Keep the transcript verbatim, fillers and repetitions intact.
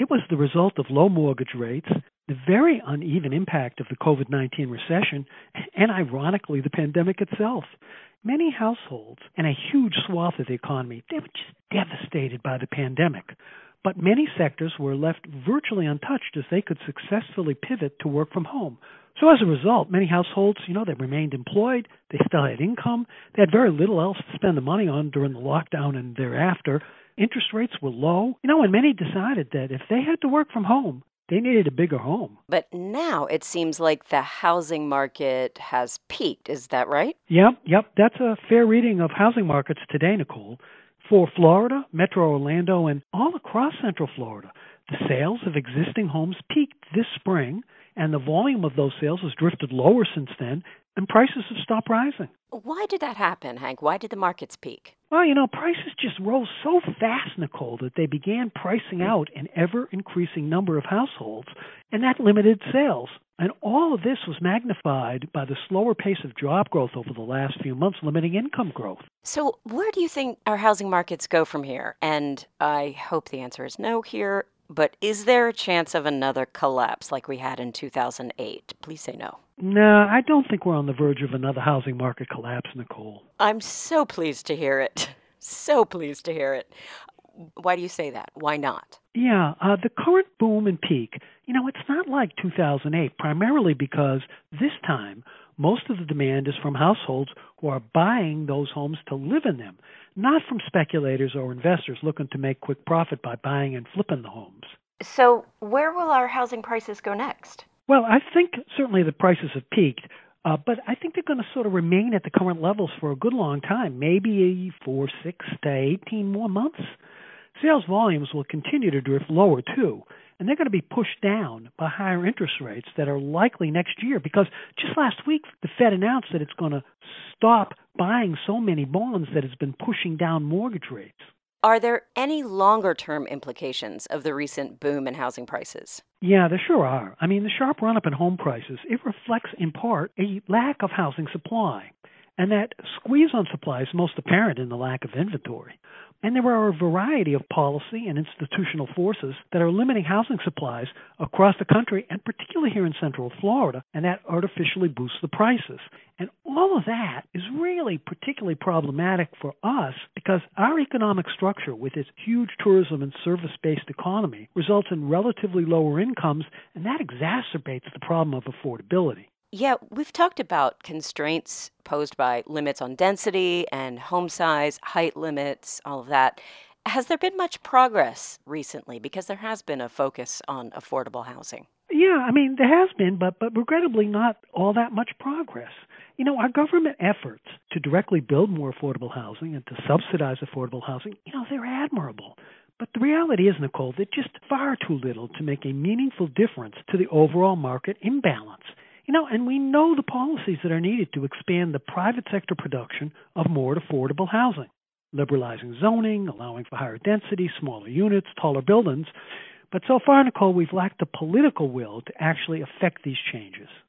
It was the result of low mortgage rates, the very uneven impact of the COVID nineteen recession, and ironically, the pandemic itself. Many households and a huge swath of the economy, they were just devastated by the pandemic. But many sectors were left virtually untouched as they could successfully pivot to work from home. So as a result, many households, you know, they remained employed, they still had income, they had very little else to spend the money on during the lockdown and thereafter. Interest rates were low, you know, and many decided that if they had to work from home, they needed a bigger home. But now it seems like the housing market has peaked. Is that right? Yep, yep, that's a fair reading of housing markets today, Nicole. For Florida, Metro Orlando, and all across Central Florida, the sales of existing homes peaked this spring, and the volume of those sales has drifted lower since then, and prices have stopped rising. Why did that happen, Hank? Why did the markets peak? Well, you know, prices just rose so fast, Nicole, that they began pricing out an ever-increasing number of households, and that limited sales. And all of this was magnified by the slower pace of job growth over the last few months, limiting income growth. So where do you think our housing markets go from here? And I hope the answer is no here, but is there a chance of another collapse like we had in two thousand eight? Please say no. No, I don't think we're on the verge of another housing market collapse, Nicole. I'm so pleased to hear it. So pleased to hear it. Why do you say that? Why not? Yeah, uh, the current boom and peak, you know, it's not like two thousand eight, primarily because this time most of the demand is from households who are buying those homes to live in them, not from speculators or investors looking to make quick profit by buying and flipping the homes. So where will our housing prices go next? Well, I think certainly the prices have peaked, uh, but I think they're going to sort of remain at the current levels for a good long time, maybe four, six to eighteen more months. Sales volumes will continue to drift lower, too, and they're going to be pushed down by higher interest rates that are likely next year because just last week the Fed announced that it's going to stop buying so many bonds that it's been pushing down mortgage rates. Are there any longer-term implications of the recent boom in housing prices? Yeah, there sure are. I mean, the sharp run-up in home prices, it reflects in part a lack of housing supply. And that squeeze on supply is most apparent in the lack of inventory. And there are a variety of policy and institutional forces that are limiting housing supplies across the country, and particularly here in Central Florida, and that artificially boosts the prices. And all of that is really particularly problematic for us because our economic structure, with its huge tourism and service-based economy, results in relatively lower incomes, and that exacerbates the problem of affordability. Yeah, we've talked about constraints posed by limits on density and home size, height limits, all of that. Has there been much progress recently? Because there has been a focus on affordable housing. Yeah, I mean, there has been, but, but regrettably not all that much progress. You know, our government efforts to directly build more affordable housing and to subsidize affordable housing, you know, they're admirable. But the reality is, Nicole, they're just far too little to make a meaningful difference to the overall market imbalance. You know, and we know the policies that are needed to expand the private sector production of more affordable housing, liberalizing zoning, allowing for higher density, smaller units, taller buildings. But so far, Nicole, we've lacked the political will to actually affect these changes.